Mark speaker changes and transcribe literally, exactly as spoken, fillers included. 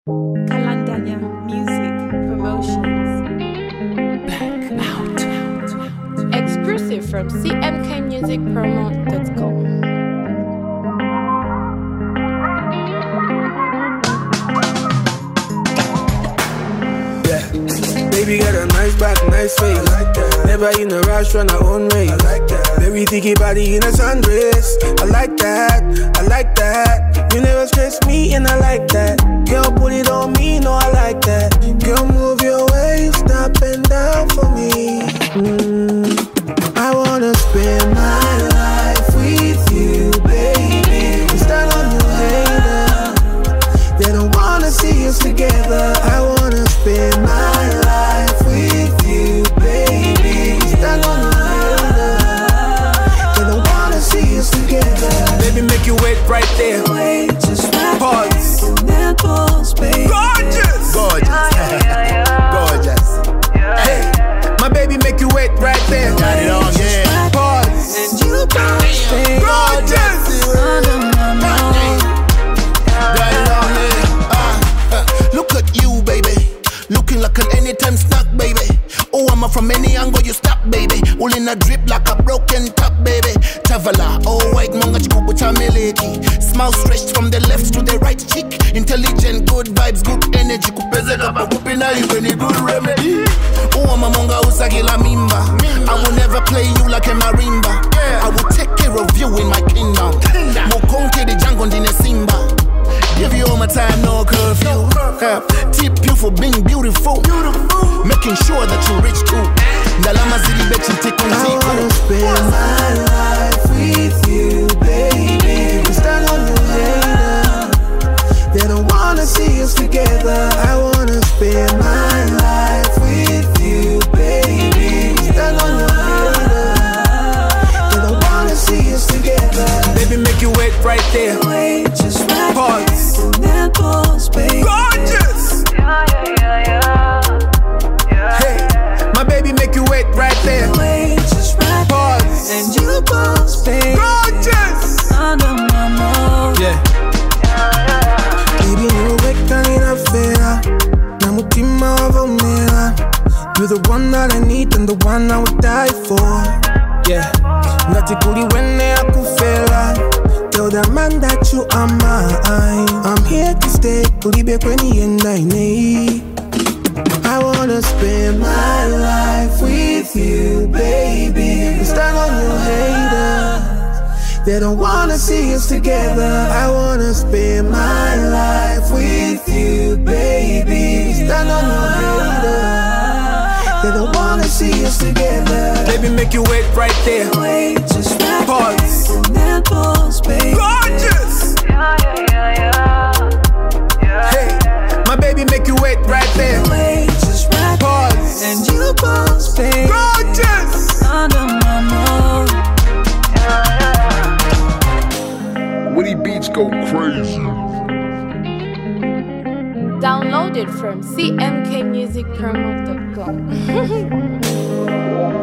Speaker 1: Kalandanya Music Promotions.
Speaker 2: Blackout.
Speaker 1: Exclusive from c m k music promo dot com.
Speaker 3: Yeah. Baby got a nice back, nice face. I like that. Never in a rush, run her own race. I like that. Very thicky body in a sundress. I like that, I like that. You never stress me and I like that. Girl, put it on me, no, I like that. Girl, move your waist up and down for me. Mm. I wanna spend my life with you, baby. Stand on your hater. They don't wanna see us together. I wanna spend my life with you, baby. Stand on your hater. They don't wanna see us together. Baby, make you wait right there. Wait, just right. Pause. Pause, baby. Gorgeous. Gorgeous. Yeah, yeah, yeah. Gorgeous. Yeah. Hey, my baby, make you wait right there.
Speaker 2: Got it on, yeah.
Speaker 3: Pause.
Speaker 4: And you gon' stay
Speaker 3: Gorgeous.
Speaker 4: under my nose.
Speaker 2: Got it on, yeah. Ah, uh, look at you, baby. Looking like an anytime snack, baby. Oh, I'm from any angle you stop, baby. All in a drip like a broken top, baby. Traveler, oh, white manga chiku chamileki. Smile stretched from the left to the right cheek. Intelligent, good vibes, good energy. Kupeze kapa kupina even a good remedy. Oh, I'm a monga usagila mimba. I will never play you like a marimba. I will take care of you in my kingdom. Mokonke the jungle in a simba. Give you all my time, no curfew. Uh, tip you for being beautiful. beautiful. Making sure that you reach too. Dalama zili bet you take on
Speaker 3: I wanna spend my life with you, baby. Stand on your hater. They don't wanna see us together. I wanna spend my life with you, baby. Stand on your hater. They don't wanna see us together. Baby, make you wait right there.
Speaker 4: Wait, just right.
Speaker 3: Pause.
Speaker 4: Pause, baby.
Speaker 3: Gorgeous.
Speaker 4: Yeah, yeah, yeah, yeah.
Speaker 3: Hey, my baby, make you wait right there.
Speaker 4: Wait, just right.
Speaker 3: Pause.
Speaker 4: And you gon' stay
Speaker 3: Gorgeous.
Speaker 4: under my nose.
Speaker 3: Yeah. Baby, no we're fera. Namutima wavomera. You're the one that I need and the one I would die for. Yeah. Ngati kuli wene akufela. Tell that man that you are mine. I'm here to stay. Kulibe kweni yendaine. I wanna spend my life with you, baby. Stand on your haters. They don't wanna see us together. I wanna spend my life with you, baby. Stand on your haters. They don't wanna see us together. Baby, make you wait right there.
Speaker 4: Wait, just right.
Speaker 3: Pause.
Speaker 4: Pause, baby.
Speaker 3: Gorgeous.
Speaker 4: Yeah, yeah, yeah, yeah.
Speaker 3: Hey, my baby, make you wait right there.
Speaker 4: Wait, just right.
Speaker 3: Pause.
Speaker 4: And you gon' stay
Speaker 3: Gorgeous.
Speaker 4: under my nose.
Speaker 5: Woody Beats go crazy.
Speaker 1: Downloaded from c m k music promo dot com.